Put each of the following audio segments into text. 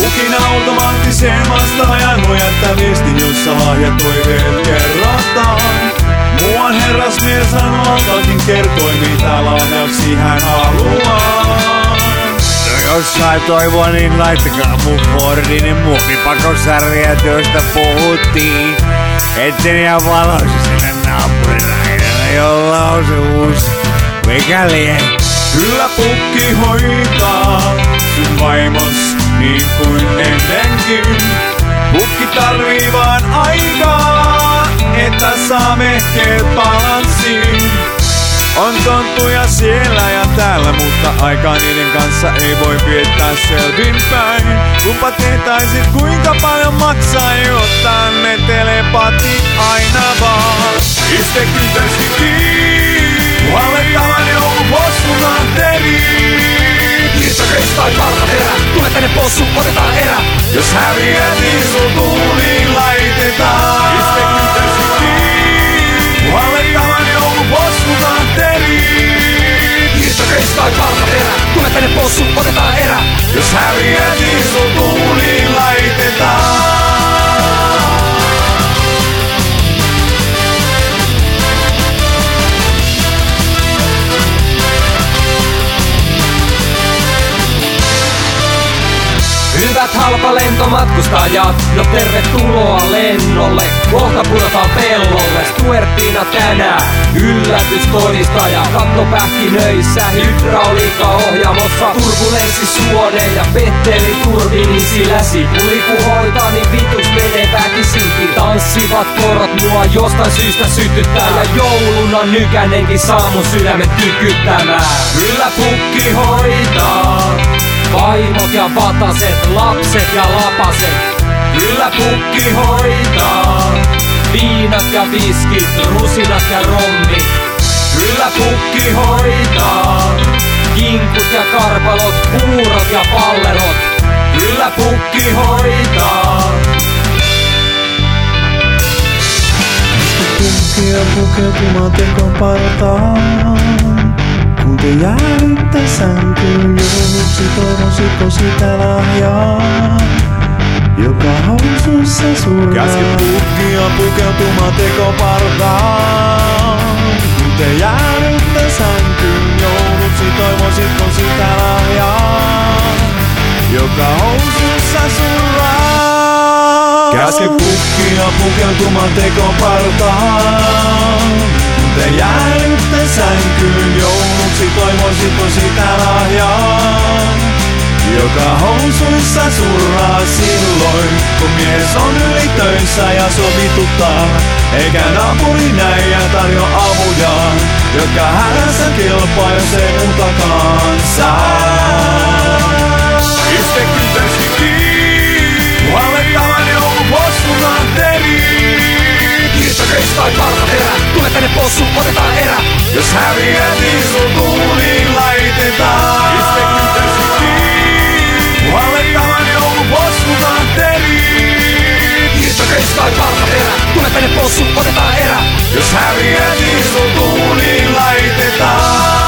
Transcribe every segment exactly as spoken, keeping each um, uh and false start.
Pukin automaattiseen vastaajan voi jättää viestin, jossa lahjatoiveet kerrotaan. Muuan herrasmies Ranaltakin kertoi, mitä lahjaksi hän haluaa. No jos sai toivoa, niin laittakaa mun Fordin muovipakosarjat, joista puhuttiin. Etten ihan valoisi sinne naapurinaidella, jolla on se uusi mikäli. Kyllä pukki hoitaa sun vaimos niin kuin ennenkin. Pukki tarvii vaan aikaa, että saa vehkeet balanssiin. On tonttuja siellä ja täällä, mutta aikaa niiden kanssa ei voi viettää selvin päin. Kumpa tietäisit kuinka paljon maksaa, jotta ne telepati aina vaan. Piste kyntesi kiinni, huolettavan joulupossun ahteri. Kiistokeis tai partaperä, tule tänne possu, otetaan erä. Jos häviät, niin sul tuuliin laitetaan. Piste kyntesi kiinni, huolettavan joulupossun ahteri. Kiistokeis tai partaperä, tule tänne possu, otetaan erä. Jos häviät, niin sul tuuliin laitetaan. Hyvät halpalentomatkustajat, no tervetuloa lennolle. Kohta pudotaan pellolle, Stuartina tänään yllätystodistaja. Kattopähkinöissä, hydrauliikkaohjaamossa, turbulenssisuone ja petteli turbiinisillä. Sipuli kun hoitaa, niin vitus menee väkisinkin. Tanssivat korot mua jostain syystä sytyttää, ja jouluna Nykänenkin saa mun sydämen tykyttämään. Kyllä pukki hoitaa vaimot ja vataset, lapset ja lapaset. Kyllä pukki hoitaa viinat ja viskit, rusinat ja rommit. Kyllä pukki hoitaa kinkut ja karpalot, puurot ja pallerot. Kyllä pukki hoitaa. Pukkia pukeutumaan tekopartaan. Kun te jäädytte sänkyyn jouluksi, toivositko sitä lahjaa, joka housuissa surraa? Käski pukkia pukeutumaan tekopartaan. Kun te jäädytte sänkyyn jouluksi, toivositko sitä lahjaa, joka housuissa surraa? Käski pukkia pukeutumaan tekopartaan. Te jäädytte sänkyyn jouluksi, toivoisitko sitä lahjaa, joka housuissa surraa silloin, kun mies on yli töissä ja sovituttaa, eikä naapuri näe ja tarjoa avujaan, joka hädässä kelpaa, jos ei muutakaan saa. Piste kyntesi kiinni, huolettavan joulupossun ahteri. Kiistokeis tai partaperä, tule tänne possu, otetaan erä. Jos häviät, niin sul tuuliin laitetaan. Piste kyntesi kiinni, huolettavan joulupossun ahteri. Kiistokeis tai partaperä, tule tänne possu, otetaan erä. Jos häviät, niin sul tuuliin laitetaan.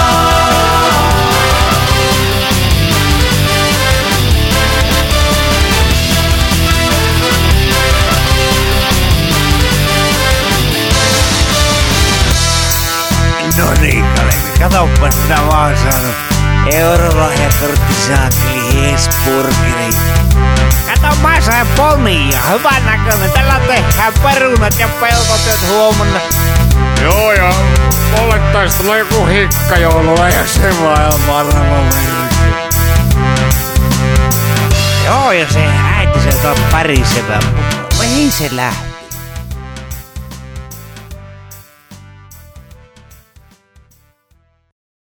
No niin, Kalevi, katoppas mitä mä oon saanut. Eurolahjakortti saakeli Hesburgeriin. Kato, mä sain ponia, hyvän näköinen. Tällä tehdään perunat ja pelkotyöt huomenna. Joo, ja mulle taisi tulla joku hikkajoulu, ja se vaan on varma merkki. Joo, ja se äiti se tuo parisevä. Mihin se lähti?